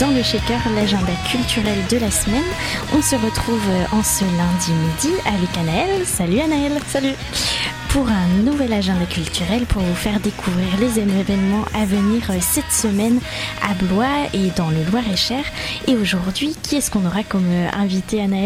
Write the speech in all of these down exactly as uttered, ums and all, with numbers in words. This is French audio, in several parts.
dans le Shaker, l'agenda culturel de la semaine. On se retrouve en ce lundi midi avec Anaëlle. Salut Anaëlle. Salut. Pour un nouvel agenda culturel pour vous faire découvrir les événements à venir cette semaine à Blois et dans le Loir-et-Cher. Et aujourd'hui, qui est-ce qu'on aura comme invité, Anaëlle ?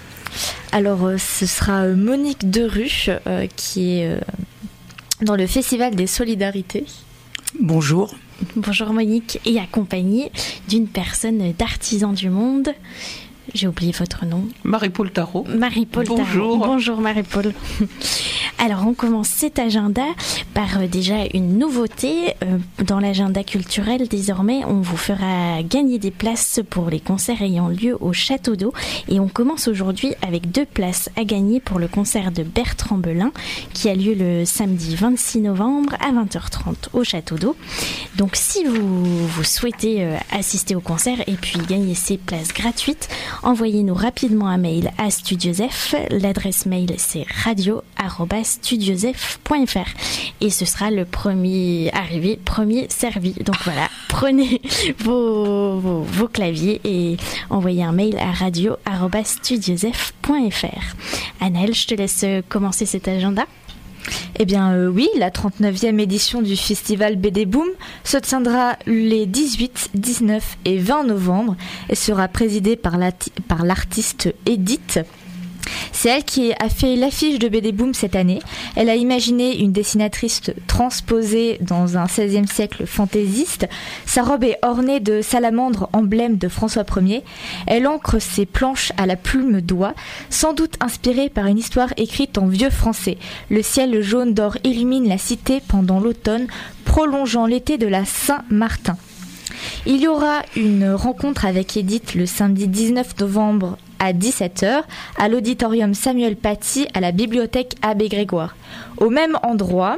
Alors, euh, ce sera Monique Deruche euh, qui est euh, dans le Festival des Solidarités. Bonjour. Bonjour Monique, et accompagnée d'une personne d'Artisans du Monde. J'ai oublié votre nom. Marie-Paul Tarot. Marie-Paul Tarot. Bonjour. Bonjour Marie-Paul. Alors on commence cet agenda par euh, déjà une nouveauté. Euh, dans l'agenda culturel, désormais, on vous fera gagner des places pour les concerts ayant lieu au Château d'Eau. Et on commence aujourd'hui avec deux places à gagner pour le concert de Bertrand Belin qui a lieu le samedi vingt-six novembre à vingt heures trente au Château d'Eau. Donc si vous, vous souhaitez euh, assister au concert et puis gagner ces places gratuites, envoyez-nous rapidement un mail à Studiosef. L'adresse mail c'est radio arobase studiosef point f r et ce sera le premier arrivé, premier servi. Donc voilà, prenez vos, vos, vos claviers et envoyez un mail à radio arobase studiosef point f r. Anaëlle, je te laisse commencer cet agenda. Eh bien euh, oui, la trente-neuvième édition du festival B D Boom se tiendra les dix-huit, dix-neuf et vingt novembre et sera présidée par, la, par l'artiste Edith. C'est elle qui a fait l'affiche de B D Boom cette année. Elle a imaginé une dessinatrice transposée dans un seizième siècle fantaisiste. Sa robe est ornée de salamandres, emblème de François Ier. Elle ancre ses planches à la plume d'oie, sans doute inspirée par une histoire écrite en vieux français. Le ciel jaune d'or illumine la cité pendant l'automne, prolongeant l'été de la Saint-Martin. Il y aura une rencontre avec Edith le samedi dix-neuf novembre à dix-sept heures à l'auditorium Samuel Paty à la bibliothèque Abbé Grégoire. Au même endroit,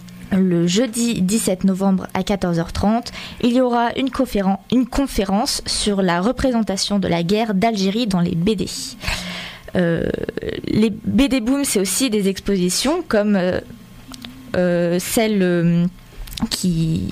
le jeudi dix-sept novembre à quatorze heures trente, il y aura une, conféren- une conférence sur la représentation de la guerre d'Algérie dans les B D. Euh, les B D Boom, c'est aussi des expositions comme euh, euh, celle euh, qui...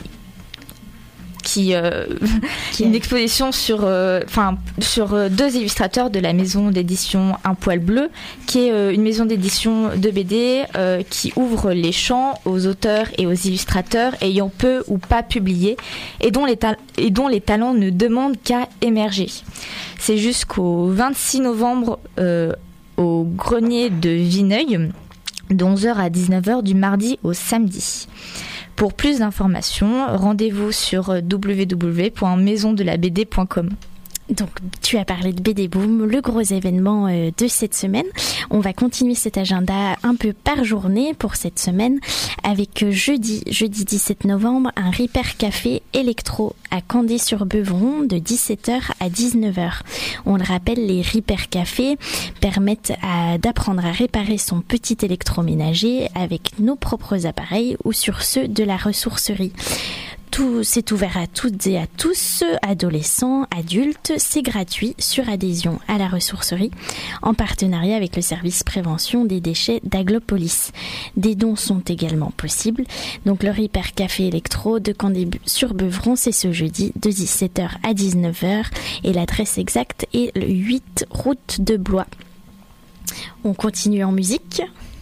qui euh, une exposition sur euh, enfin sur euh, deux illustrateurs de la maison d'édition Un Poil Bleu, qui est euh, une maison d'édition de B D euh, qui ouvre les champs aux auteurs et aux illustrateurs ayant peu ou pas publié et dont les ta- et dont les talents ne demandent qu'à émerger. C'est jusqu'au vingt-six novembre euh, au Grenier de Vineuil, de onze heures à dix-neuf heures du mardi au samedi. Pour plus d'informations, rendez-vous sur w w w point maison de la b d point com. Donc, tu as parlé de B D Boom, le gros événement euh, de cette semaine. On va continuer cet agenda un peu par journée pour cette semaine avec euh, jeudi, jeudi dix-sept novembre, un Repair Café électro à Candé-sur-Beuvron de dix-sept heures à dix-neuf heures. On le rappelle, les Repair Café permettent à, d'apprendre à réparer son petit électroménager avec nos propres appareils ou sur ceux de la ressourcerie. Tout, c'est ouvert à toutes et à tous, adolescents, adultes, c'est gratuit sur adhésion à la ressourcerie en partenariat avec le service prévention des déchets d'Aglopolis. Des dons sont également possibles. Donc le Repair Café Électro de Candé-sur-Beuvron, c'est ce jeudi de dix-sept heures à dix-neuf heures et l'adresse exacte est le huit route de Blois. On continue en musique.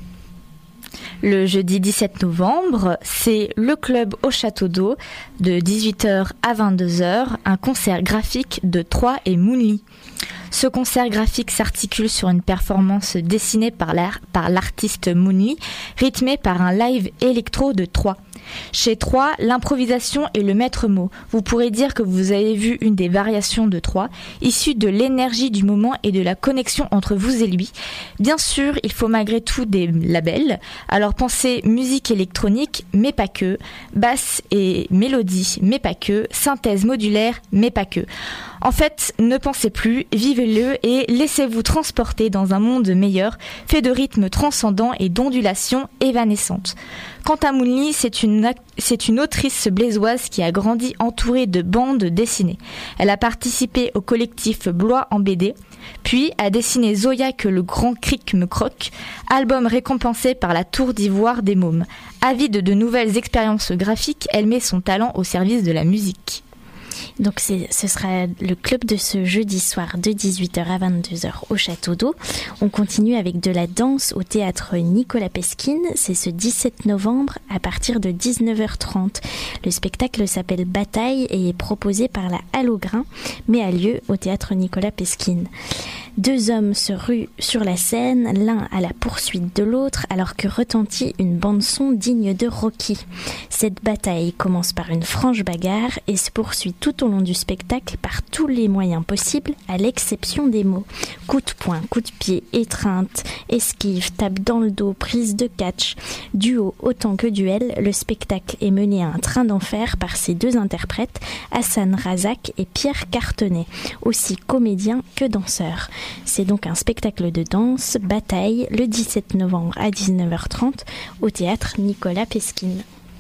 Le jeudi dix-sept novembre, c'est le club au Château d'Eau de dix-huit heures à vingt-deux heures, un concert graphique de Troyes et Moonly. Ce concert graphique s'articule sur une performance dessinée par, l'art, par l'artiste Moonly, rythmée par un live électro de Troyes. Chez Troyes, l'improvisation est le maître mot. Vous pourrez dire que vous avez vu une des variations de Troyes, issue de l'énergie du moment et de la connexion entre vous et lui. Bien sûr, il faut malgré tout des labels, alors pensez musique électronique, mais pas que, basse et mélodie, mais pas que, synthèse modulaire, mais pas que. En fait, ne pensez plus, vivez-le et laissez-vous transporter dans un monde meilleur, fait de rythmes transcendants et d'ondulations évanescentes. Quant à Moonly, c'est une, c'est une autrice blésoise qui a grandi entourée de bandes dessinées. Elle a participé au collectif Blois en B D, puis a dessiné Zoya que le grand cric me croque, album récompensé par la Tour d'Ivoire des Mômes. Avide de nouvelles expériences graphiques, elle met son talent au service de la musique. Donc c'est, ce sera le club de ce jeudi soir de dix-huit heures à vingt-deux heures au Château d'Eau. On continue avec de la danse au théâtre Nicolas Pesquine. C'est ce dix-sept novembre à partir de dix-neuf heures trente. Le spectacle s'appelle Bataille et est proposé par la Halle au Grain, mais a lieu au théâtre Nicolas Pesquine. Deux hommes se ruent sur la scène, l'un à la poursuite de l'autre, alors que retentit une bande-son digne de Rocky. Cette bataille commence par une franche bagarre et se poursuit tout au long du spectacle par tous les moyens possibles, à l'exception des mots. Coup de poing, coup de pied, étreinte, esquive, tape dans le dos, prise de catch. Duo autant que duel, le spectacle est mené à un train d'enfer par ces deux interprètes, Hassan Razak et Pierre Cartonnet, aussi comédiens que danseurs. C'est donc un spectacle de danse, Bataille, le dix-sept novembre à dix-neuf heures trente au théâtre Nicolas Pesquine.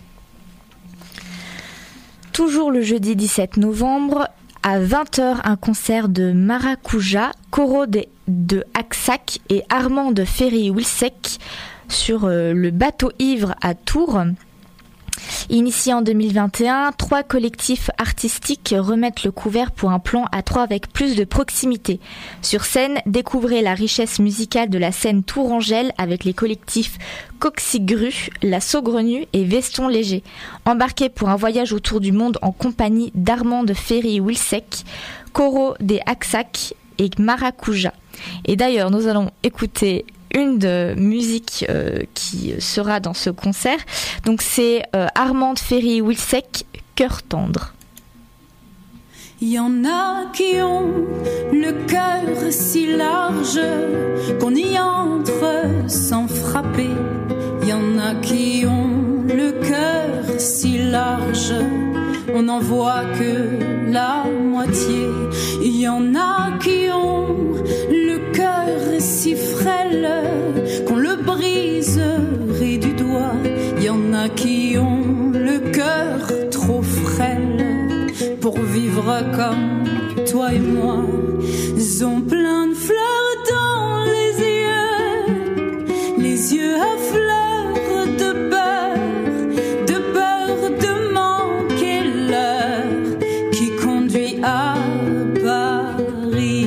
Toujours le jeudi dix-sept novembre, à vingt heures, un concert de Maracuja, Coro de, de Aksak et Armand de Ferry-Wilsek sur euh, le bateau ivre à Tours. Initié en deux mille vingt et un, trois collectifs artistiques remettent le couvert pour un plan à trois avec plus de proximité. Sur scène, découvrez la richesse musicale de la scène Tourangelle avec les collectifs Coxigru, La Saugrenue et Veston Léger. Embarquez pour un voyage autour du monde en compagnie d'Armand de Ferry-Wilsek, Coro des Aksak et Maracuja. Et d'ailleurs, nous allons écouter une de musique euh, qui sera dans ce concert. Donc c'est euh, Armand Ferry-Wilsek, Cœur tendre. Il y en a qui ont le cœur si large qu'on y entre sans frapper. Il y en a qui ont le cœur si large on n'en voit que la moitié. Il y en a qui ont le cœur si frêle qu'on le briserait du doigt. Il y en a qui ont le cœur trop frêle pour vivre comme toi et moi. Ils ont plein de fleurs dans les yeux, les yeux à fleurs de beurre, de beurre de manquer l'heure qui conduit à Paris.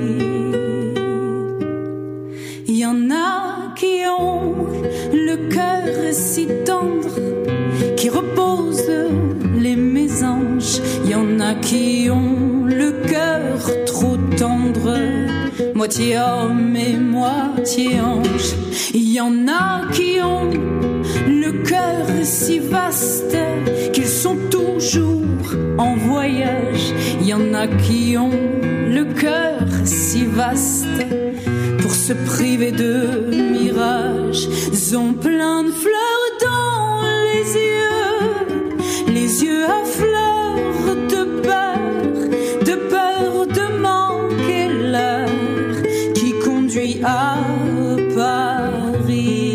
Il y en a qui ont le cœur si tendre qui repose les mésanges. Il y en a qui ont le cœur trop tendre, moitié homme et moitié ange. Il y en a qui ont le cœur si vaste qu'ils sont toujours en voyage. Il y en a qui ont le cœur si vaste pour se priver de mirages. Ils ont plein de fleurs dans les yeux, les yeux à fleurs de beurre, de peur de manquer l'heure qui conduit à Paris.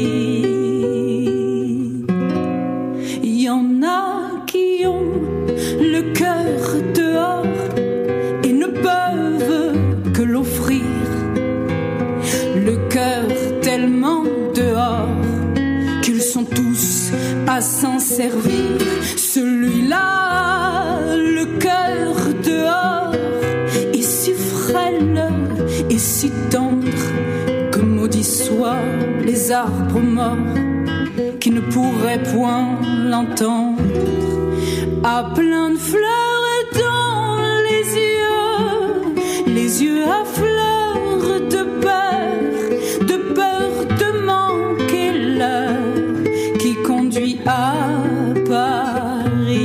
Il y en a qui ont le cœur dehors et ne peuvent que l'offrir, le cœur tellement dehors qu'ils sont tous à s'en servir. Celui-là, le cœur dehors, est si frêle et si tendre que maudits soient les arbres morts qui ne pourraient point l'entendre. À plein de fleurs dans les yeux, les yeux à fleurs de beurre, de peur de manquer l'heure qui conduit à Paris.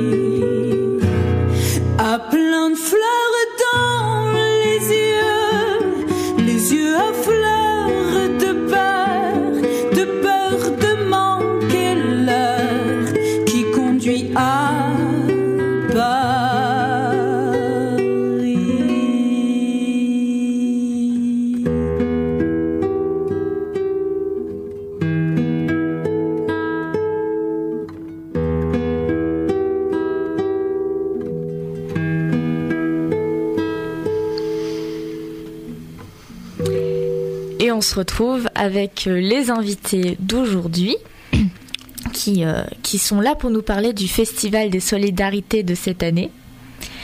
À plein de fleurs dans les yeux, les yeux à fleurs de beurre, de peur de manquer l'heure qui conduit à Paris. Et on se retrouve avec les invités d'aujourd'hui qui, euh, qui sont là pour nous parler du Festival des Solidarités de cette année.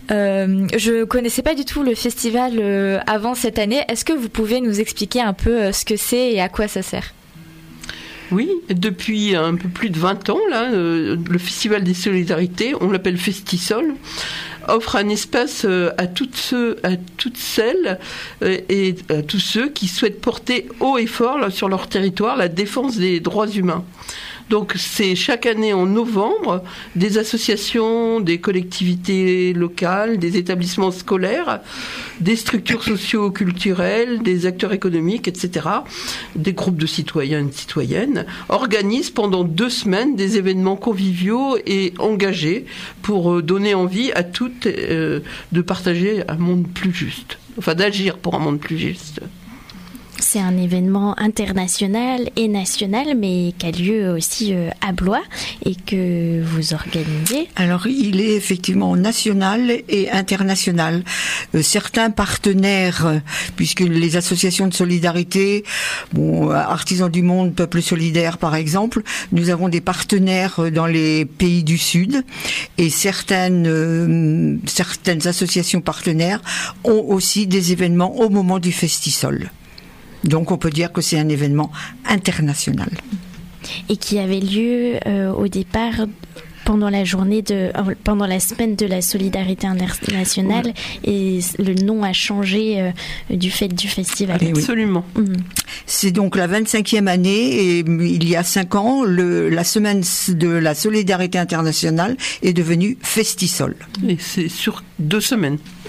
Euh, je connaissais pas du tout le festival euh, avant cette année. Est-ce que vous pouvez nous expliquer un peu euh, ce que c'est et à quoi ça sert ? Oui, depuis un peu plus de vingt ans, là, euh, le Festival des Solidarités, on l'appelle Festisol, offre un espace euh, à toutes ceux, à toutes celles euh, et à tous ceux qui souhaitent porter haut et fort là, sur leur territoire la défense des droits humains. Donc c'est chaque année en novembre, des associations, des collectivités locales, des établissements scolaires, des structures socio-culturelles, des acteurs économiques, et cetera, des groupes de citoyens et de citoyennes, organisent pendant deux semaines des événements conviviaux et engagés pour donner envie à toutes euh, de partager un monde plus juste, enfin d'agir pour un monde plus juste. C'est un événement international et national, mais qui a lieu aussi à Blois et que vous organisez. Alors, il est effectivement national et international. Euh, certains partenaires, euh, puisque les associations de solidarité, bon, Artisans du Monde, Peuple Solidaire par exemple, nous avons des partenaires dans les pays du Sud et certaines, euh, certaines associations partenaires ont aussi des événements au moment du Festisol. Donc on peut dire que c'est un événement international. Et qui avait lieu euh, au départ pendant la journée de, euh, pendant la semaine de la solidarité internationale, oui. Et le nom a changé euh, du fait du festival. Oui. Absolument. Mmh. C'est donc la vingt-cinquième année et il y a cinq ans, le, la semaine de la solidarité internationale est devenue Festisol. Et c'est sur deux semaines. Mmh.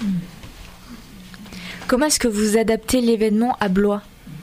Comment est-ce que vous adaptez l'événement à Blois ?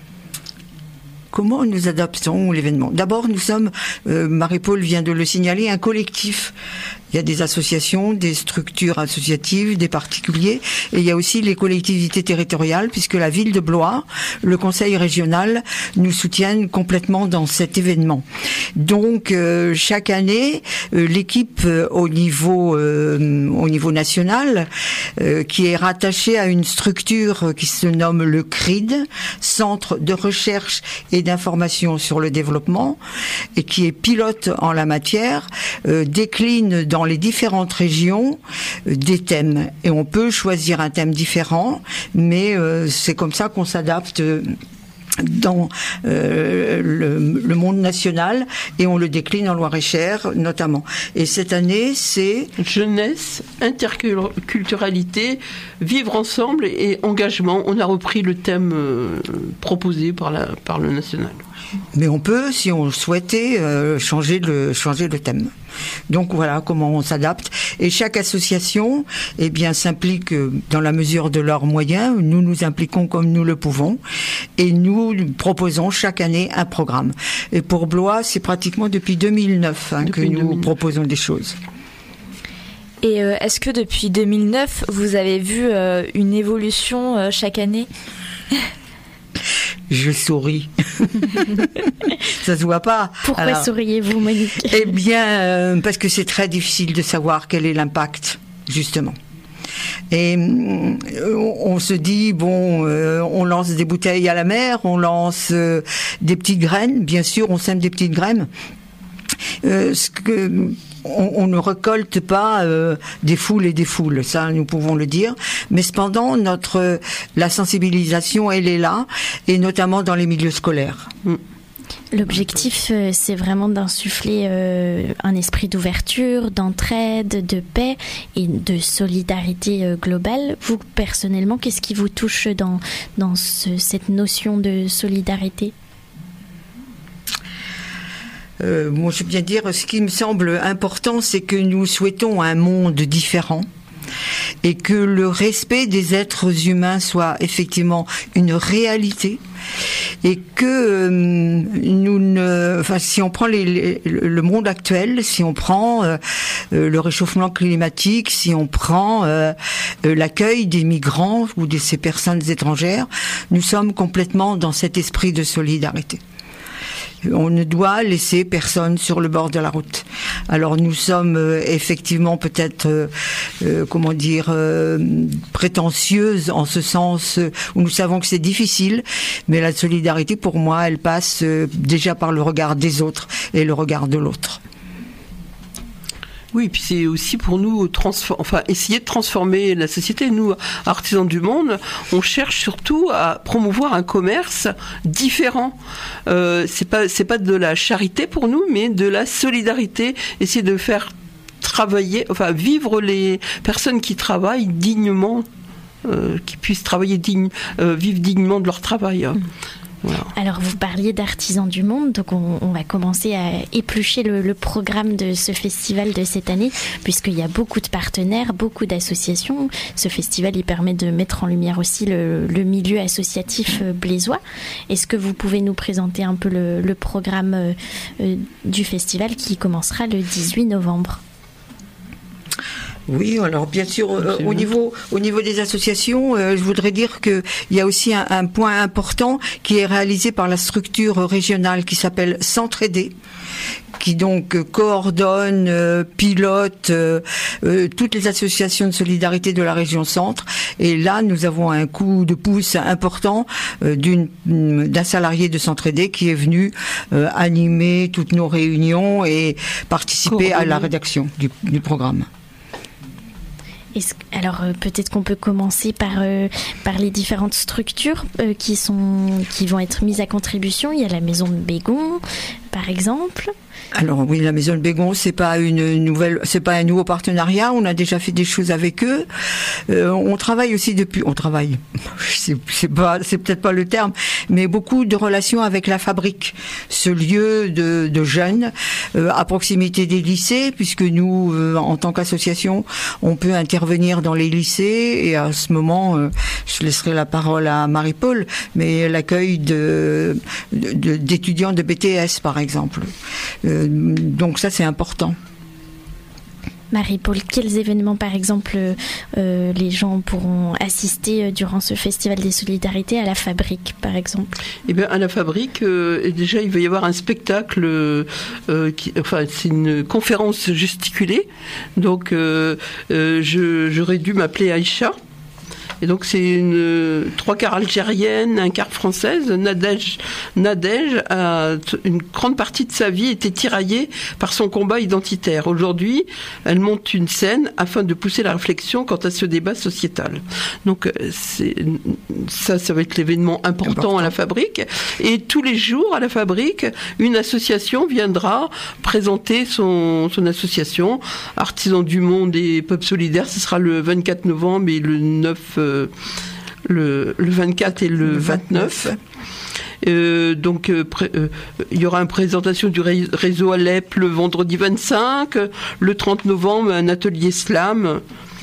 Comment nous adaptons l'événement ? D'abord, nous sommes, euh, Marie-Paul vient de le signaler, un collectif. Il y a des associations, des structures associatives, des particuliers, et il y a aussi les collectivités territoriales, puisque la ville de Blois, le conseil régional, nous soutiennent complètement dans cet événement. Donc, euh, chaque année, euh, l'équipe euh, au niveau euh, au niveau national, euh, qui est rattachée à une structure qui se nomme le C R I D, Centre de recherche et d'information sur le développement, et qui est pilote en la matière, euh, décline dans les différentes régions euh, des thèmes. Et on peut choisir un thème différent, mais euh, c'est comme ça qu'on s'adapte euh, dans euh, le, le monde national et on le décline en Loir-et-Cher notamment. Et cette année, c'est jeunesse, interculturalité, vivre ensemble et engagement. On a repris le thème euh, proposé par, la, par le national. Mais on peut, si on souhaitait, euh, changer le changer le thème. Donc voilà comment on s'adapte. Et chaque association, eh bien, s'implique dans la mesure de leurs moyens. Nous nous impliquons comme nous le pouvons, et nous proposons chaque année un programme. Et pour Blois, c'est pratiquement depuis deux mille neuf hein, depuis que nous deux mille neuf proposons des choses. Et euh, est-ce que depuis deux mille neuf, vous avez vu euh, une évolution euh, chaque année ? Je souris. Ça se voit pas. Pourquoi Alors, souriez-vous, Monique ? Eh bien, euh, parce que c'est très difficile de savoir quel est l'impact, justement. Et euh, on se dit, bon, euh, on lance des bouteilles à la mer, on lance euh, des petites graines. Bien sûr, on sème des petites graines. Euh, ce que... On, on ne récolte pas euh, des foules et des foules, ça nous pouvons le dire. Mais cependant, notre la sensibilisation, elle est là, et notamment dans les milieux scolaires. Mm. L'objectif, euh, c'est vraiment d'insuffler euh, un esprit d'ouverture, d'entraide, de paix et de solidarité euh, globale. Vous, personnellement, qu'est-ce qui vous touche dans, dans ce, cette notion de solidarité ? Euh, moi, je veux bien dire, ce qui me semble important, c'est que nous souhaitons un monde différent et que le respect des êtres humains soit effectivement une réalité et que euh, nous ne, enfin, si on prend les, les, le monde actuel, si on prend euh, le réchauffement climatique, si on prend euh, l'accueil des migrants ou de ces personnes étrangères, nous sommes complètement dans cet esprit de solidarité. On ne doit laisser personne sur le bord de la route. Alors nous sommes euh, effectivement peut-être, euh, euh, comment dire, euh, prétentieuses en ce sens euh, où nous savons que c'est difficile, mais la solidarité pour moi, elle passe euh, déjà par le regard des autres et le regard de l'autre. Oui, puis c'est aussi pour nous transfor- enfin, essayer de transformer la société. Nous, artisans du monde, on cherche surtout à promouvoir un commerce différent. Euh, c'est pas, c'est pas de la charité pour nous, mais de la solidarité. Essayer de faire travailler, enfin vivre les personnes qui travaillent dignement, euh, qui puissent travailler digne, euh, vivre dignement de leur travail. Mmh. Voilà. Alors vous parliez d'Artisans du Monde, donc on, on va commencer à éplucher le, le programme de ce festival de cette année, puisqu'il y a beaucoup de partenaires, beaucoup d'associations. Ce festival, il permet de mettre en lumière aussi le, le milieu associatif blésois. Est-ce que vous pouvez nous présenter un peu le, le programme euh, du festival qui commencera le dix-huit novembre ? Oui, alors bien sûr, euh, au niveau au niveau des associations, euh, je voudrais dire que il y a aussi un, un point important qui est réalisé par la structure régionale qui s'appelle S'entraider, qui donc euh, coordonne, euh, pilote euh, euh, toutes les associations de solidarité de la région Centre. Et là, nous avons un coup de pouce important euh, d'une d'un salarié de S'entraider qui est venu euh, animer toutes nos réunions et participer Coordonné. à la rédaction du, du programme. Est-ce, alors euh, peut-être qu'on peut commencer par, euh, par les différentes structures euh, qui, sont, qui vont être mises à contribution. Il y a la maison de Bégon, par exemple. Alors oui, la maison de Bégon, c'est pas une nouvelle, c'est pas un nouveau partenariat. On a déjà fait des choses avec eux. Euh, on travaille aussi depuis, on travaille. C'est, c'est pas, c'est peut-être pas le terme, mais beaucoup de relations avec la Fabrique, ce lieu de, de jeunes euh, à proximité des lycées, puisque nous, euh, en tant qu'association, on peut intervenir dans les lycées. Et à ce moment, euh, je laisserai la parole à Marie-Paul, mais l'accueil de, de d'étudiants de B T S, par exemple. Euh, donc ça, c'est important. Marie-Paul, quels événements, par exemple, euh, les gens pourront assister durant ce festival des solidarités à la Fabrique, par exemple ? Eh bien, à la Fabrique, euh, déjà, il va y avoir un spectacle, euh, qui, enfin, c'est une conférence gesticulée. Donc, euh, euh, je, j'aurais dû m'appeler Aïcha. Et donc c'est une trois quarts algérienne, un quart française. Nadège, Nadège a une grande partie de sa vie été tiraillée par son combat identitaire. Aujourd'hui, elle monte une scène afin de pousser la réflexion quant à ce débat sociétal. Donc c'est, ça, ça va être l'événement important, important à la Fabrique. Et tous les jours à la Fabrique, une association viendra présenter son, son association, Artisans du Monde et Peuple Solidaire. Ce sera le vingt-quatre novembre et le neuf. Euh, le, le vingt-quatre et le, le vingt-neuf. Euh, donc euh, pré, euh, il y aura une présentation du réseau Alep le vendredi vingt-cinq, le trente novembre un atelier slam,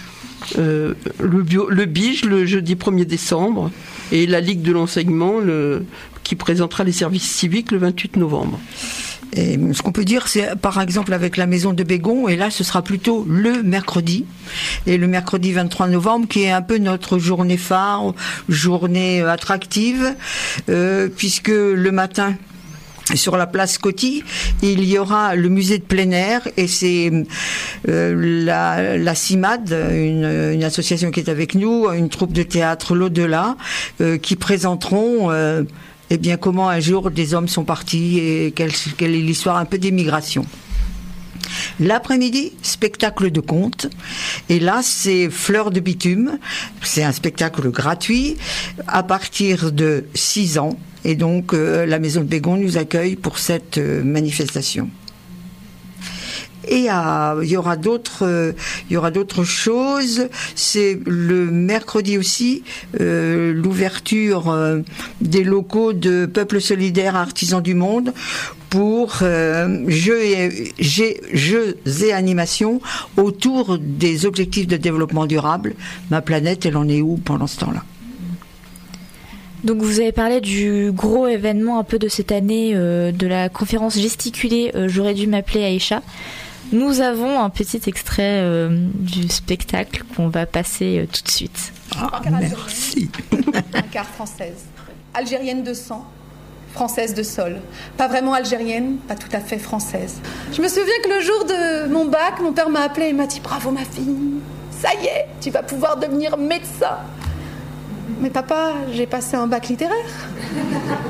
euh, le, bio, le Bige le jeudi premier décembre et la Ligue de l'enseignement le, qui présentera les services civiques le vingt-huit novembre. Et ce qu'on peut dire, c'est par exemple avec la maison de Bégon, et là ce sera plutôt le mercredi, et le mercredi vingt-trois novembre, qui est un peu notre journée phare, journée attractive, euh, puisque le matin, sur la place Coty, il y aura le musée de plein air, et c'est euh, la, la CIMAD, une, une association qui est avec nous, une troupe de théâtre l'au-delà, euh, qui présenteront euh, eh bien, comment un jour des hommes sont partis et quelle, quelle est l'histoire un peu des migrations. L'après-midi, spectacle de contes. Et là, c'est Fleurs de bitume. C'est un spectacle gratuit à partir de six ans. Et donc, euh, la Maison de Bégon nous accueille pour cette euh, manifestation. Et à, il y aura d'autres, euh, il y aura d'autres choses. C'est le mercredi aussi euh, l'ouverture euh, des locaux de Peuple Solidaire Artisans du Monde pour euh, jeux, et, jeux et animations autour des objectifs de développement durable. Ma planète, elle en est où pendant ce temps-là ? Donc vous avez parlé du gros événement un peu de cette année, euh, de la conférence gesticulée euh, J'aurais dû m'appeler Aïcha. Nous avons un petit extrait euh, du spectacle qu'on va passer euh, tout de suite. Ah, merci. Un quart française, algérienne de sang, française de sol. Pas vraiment algérienne, pas tout à fait française. Je me souviens que le jour de mon bac, mon père m'a appelée et m'a dit « Bravo ma fille, ça y est, tu vas pouvoir devenir médecin ». Mais papa, j'ai passé un bac littéraire.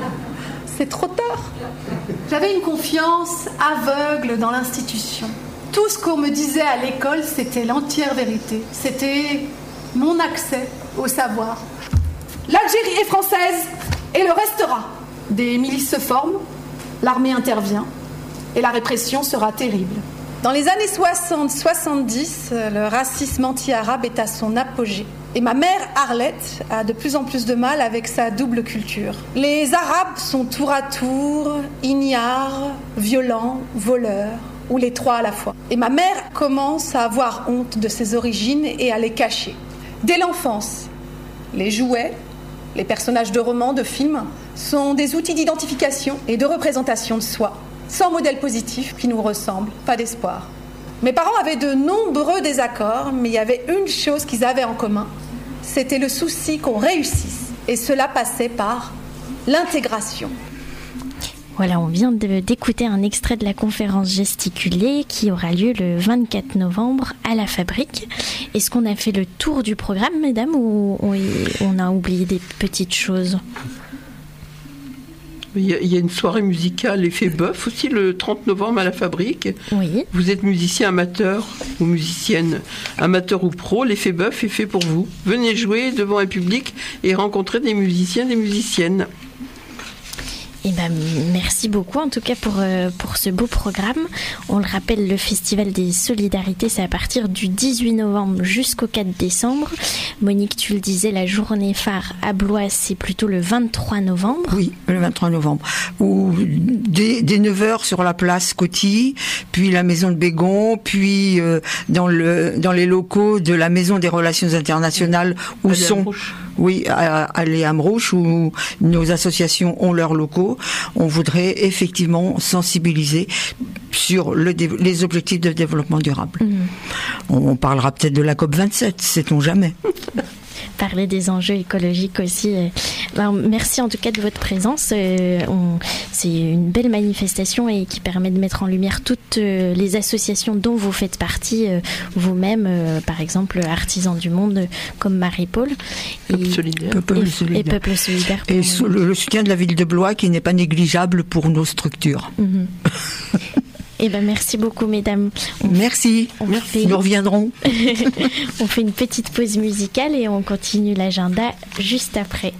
C'est trop tard. J'avais une confiance aveugle dans l'institution. Tout ce qu'on me disait à l'école, c'était l'entière vérité. C'était mon accès au savoir. L'Algérie est française et le restera. Des milices se forment, l'armée intervient et la répression sera terrible. Dans les années soixante soixante-dix, le racisme anti-arabe est à son apogée. Et ma mère, Arlette, a de plus en plus de mal avec sa double culture. Les Arabes sont tour à tour ignares, violents, voleurs, ou les trois à la fois. Et ma mère commence à avoir honte de ses origines et à les cacher. Dès l'enfance, les jouets, les personnages de romans, de films, sont des outils d'identification et de représentation de soi, sans modèle positif qui nous ressemble, pas d'espoir. Mes parents avaient de nombreux désaccords, mais il y avait une chose qu'ils avaient en commun, c'était le souci qu'on réussisse. Et cela passait par l'intégration. Voilà, on vient de, d'écouter un extrait de la conférence gesticulée qui aura lieu le vingt-quatre novembre à la Fabrique. Est-ce qu'on a fait le tour du programme, mesdames, ou on a oublié des petites choses ? Il y, a, il y a une soirée musicale Effet Bœuf aussi le trente novembre à la Fabrique. Oui. Vous êtes musicien amateur ou musicienne, amateur ou pro, l'Effet Bœuf est fait pour vous. Venez jouer devant un public et rencontrer des musiciens, des musiciennes. Eh ben, merci beaucoup en tout cas pour, euh, pour ce beau programme. On le rappelle, le Festival des Solidarités, c'est à partir du dix-huit novembre jusqu'au quatre décembre. Monique, tu le disais, la journée phare à Blois, c'est plutôt le vingt-trois novembre. Oui, le vingt-trois novembre. Où dès, dès neuf heures sur la place Coty, puis la maison de Bégon, puis euh, dans, le, dans les locaux de la Maison des Relations Internationales où Allez sont... Oui, à, à l'Amrouche, où nos associations ont leurs locaux. On voudrait effectivement sensibiliser sur le, les objectifs de développement durable. Mmh. On, on parlera peut-être de la COP vingt-sept, sait-on jamais. Parler des enjeux écologiques aussi. Alors, merci en tout cas de votre présence. Euh, on, c'est une belle manifestation et qui permet de mettre en lumière toutes euh, les associations dont vous faites partie, euh, vous-même, euh, par exemple, Artisans du Monde, euh, comme Marie-Paul. Peuple solidaire. Peuple et, solidaire. Et Peuple solidaire. Et sous le, le soutien de la ville de Blois qui n'est pas négligeable pour nos structures. Mm-hmm. Eh ben, merci beaucoup, mesdames. On merci. On merci. Fait... Nous reviendrons. On fait une petite pause musicale et on continue l'agenda juste après.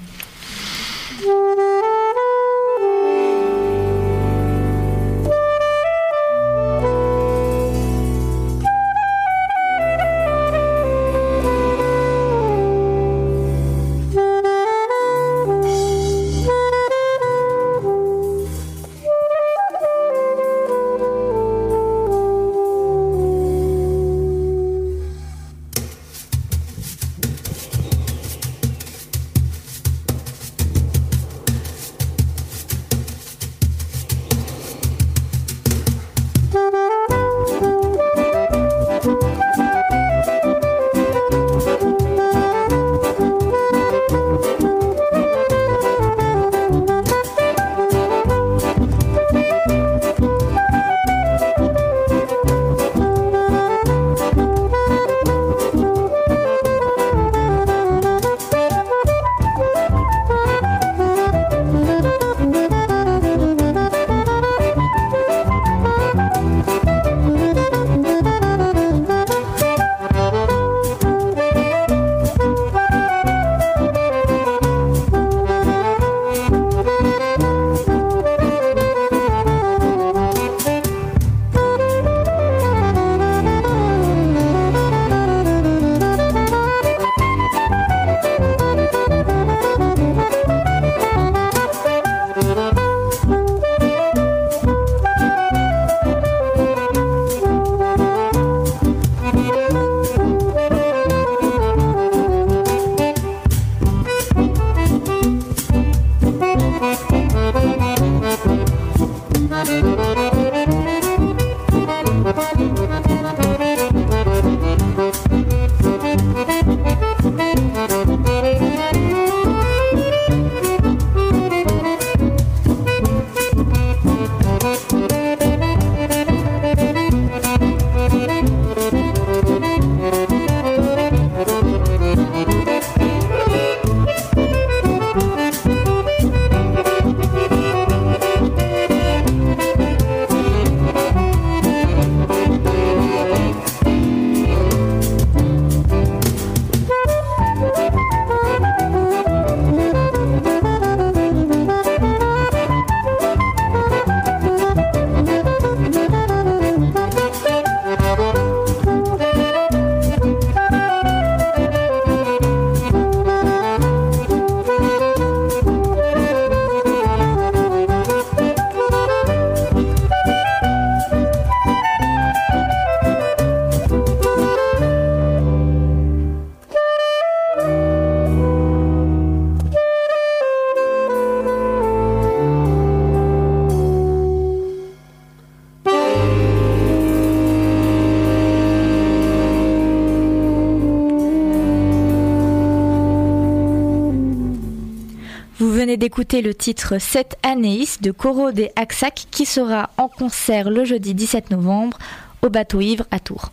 venez d'écouter le titre Sept Anéis de Coro des Axac qui sera en concert le jeudi dix-sept novembre au Bateau Ivre à Tours.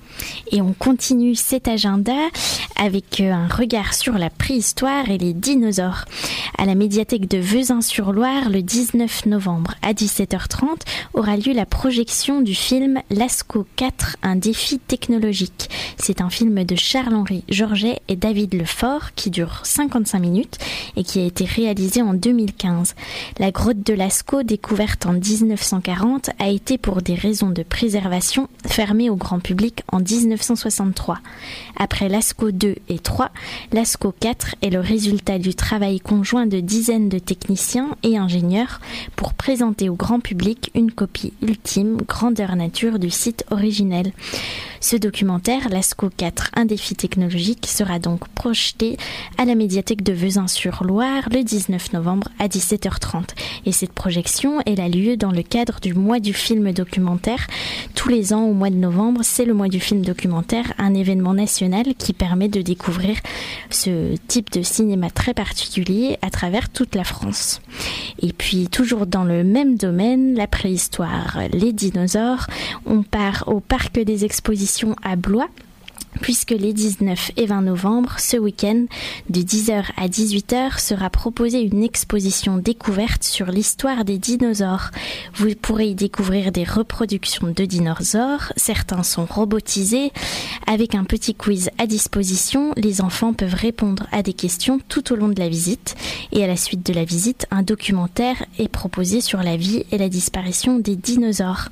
Et on continue cet agenda avec un regard sur la préhistoire et les dinosaures. À la médiathèque de Vezin-sur-Loire, le dix-neuf novembre à dix-sept heures trente, aura lieu la projection du film Lascaux quatre, un défi technologique. C'est un film de Charles-Henri Georget et David Lefort qui dure cinquante-cinq minutes et qui a été réalisé en deux mille quinze. La grotte de Lascaux, découverte en dix-neuf cent quarante, a été pour des raisons de préservation fermée au grand public en dix-neuf cent soixante-trois. Après Lascaux deux et trois, Lascaux quatre est le résultat du travail conjoint de dizaines de techniciens et ingénieurs pour présenter au grand public une copie ultime, grandeur nature du site originel. Ce documentaire, Lascaux quatre, un défi technologique, sera donc projeté à la médiathèque de Vezin-sur-Loire le dix-neuf novembre à dix-sept heures trente. Et cette projection, elle a lieu dans le cadre du mois du film documentaire. Tous les ans, au mois de novembre, c'est le mois du film documentaire, un événement national qui permet de découvrir ce type de cinéma très particulier à travers toute la France. Et puis, toujours dans le même domaine, la préhistoire, les dinosaures, on part au parc des expositions à Blois, puisque les dix-neuf et vingt novembre, ce week-end, de dix heures à dix-huit heures, sera proposée une exposition découverte sur l'histoire des dinosaures. Vous pourrez y découvrir des reproductions de dinosaures, certains sont robotisés. Avec un petit quiz à disposition, les enfants peuvent répondre à des questions tout au long de la visite. Et à la suite de la visite, un documentaire est proposé sur la vie et la disparition des dinosaures.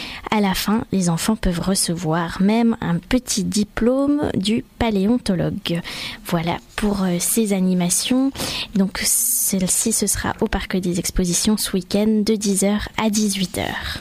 À la fin, les enfants peuvent recevoir même un petit diplôme du paléontologue. Voilà pour euh, ces animations. Donc celle-ci, ce sera au Parc des Expositions ce week-end de dix heures à dix-huit heures.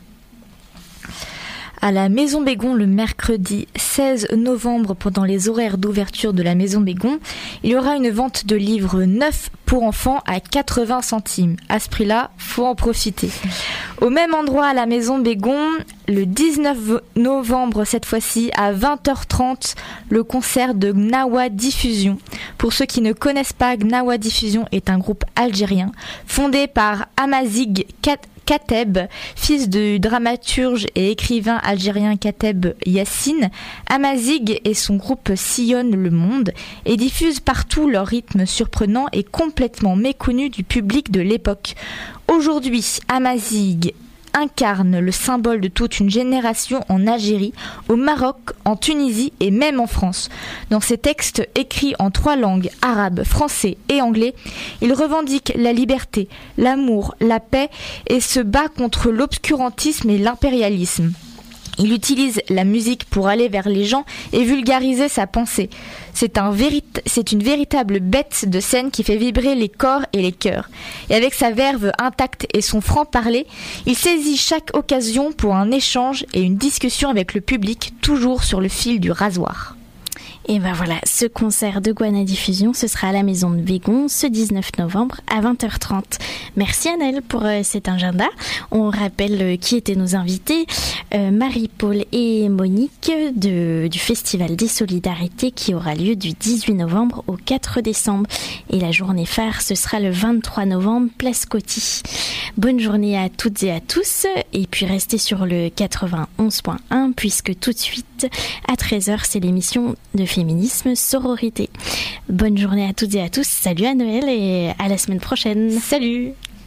À la Maison Bégon le mercredi seize novembre, pendant les horaires d'ouverture de la Maison Bégon, il y aura une vente de livres neufs pour enfants à quatre-vingts centimes. À ce prix-là, faut en profiter. Au même endroit à la Maison Bégon, le dix-neuf novembre cette fois-ci, à vingt heures trente, le concert de Gnawa Diffusion. Pour ceux qui ne connaissent pas, Gnawa Diffusion est un groupe algérien fondé par Amazigh Kateb, fils du dramaturge et écrivain algérien Kateb Yassine. Amazigh et son groupe sillonnent le monde et diffusent partout leur rythme surprenant et complètement méconnu du public de l'époque. Aujourd'hui, Amazigh incarne le symbole de toute une génération en Algérie, au Maroc, en Tunisie et même en France. Dans ses textes écrits en trois langues, arabe, français et anglais, il revendique la liberté, l'amour, la paix et se bat contre l'obscurantisme et l'impérialisme. Il utilise la musique pour aller vers les gens et vulgariser sa pensée. C'est, un vérit- c'est une véritable bête de scène qui fait vibrer les corps et les cœurs. Et avec sa verve intacte et son franc-parler, il saisit chaque occasion pour un échange et une discussion avec le public, toujours sur le fil du rasoir. Et ben voilà, ce concert de Gnawa Diffusion, ce sera à la Maison de Bégon ce dix-neuf novembre à vingt heures trente. Merci Annelle pour euh, cet agenda. On rappelle euh, qui étaient nos invités, euh, Marie-Paul et Monique de, du Festival des Solidarités qui aura lieu du dix-huit novembre au quatre décembre. Et la journée phare, ce sera le vingt-trois novembre, place Coty. Bonne journée à toutes et à tous, et puis restez sur le quatre-vingt-onze point un puisque tout de suite à treize heures, c'est l'émission de Féminisme Sororité. Bonne journée à toutes et à tous. Salut à Noël et à la semaine prochaine. Salut!